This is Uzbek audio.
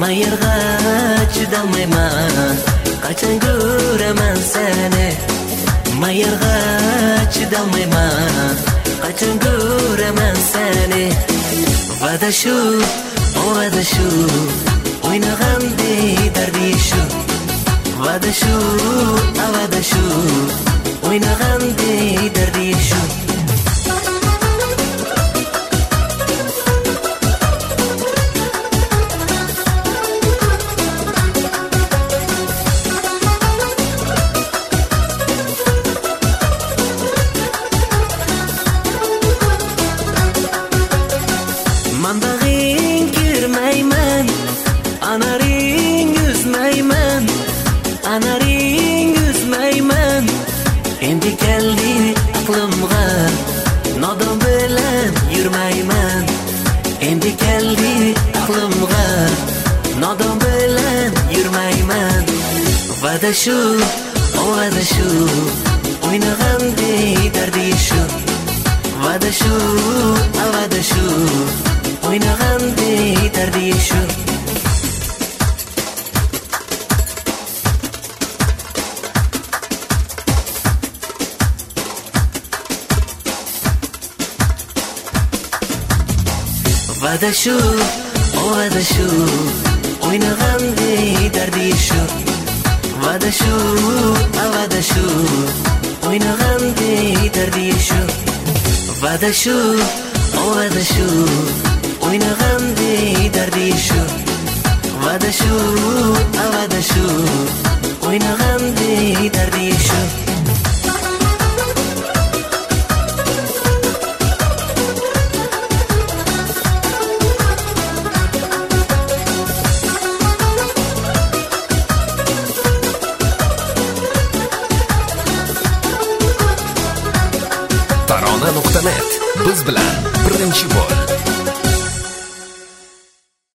Mayirga chidolmayman, qachon ko'raman seni. Mayirga chidolmayman, qachon ko'raman seni. Va'da shu, va'da shu, o'ynagandek dardi shu. Va'da shu, va'da shu, o'ynagandek dardi shu. Mandag'ing kirmayman, anaring yuzmayman, anaring yuzmayman. Endi keldi aqlimga, nodon bilan yurmayman. Endi keldi aqlimga, nodon bilan yurmayman. Va'da shu, va'da shu, o'ynagandek dardi shu. Va'da shu, va'da shu, o'ynagandek dardi shu. Va'da shu, va'da shu, o'ynagandek dardi shu. Va'da shu, va'da shu, o'ynagandek dardi shu. Va'da shu, va'da shu, o'ynagandek dardi shu. Va'da shu, va'da shu, o'ynagandek dardi shu. Tarona.net biz bilan birinchi bo'l.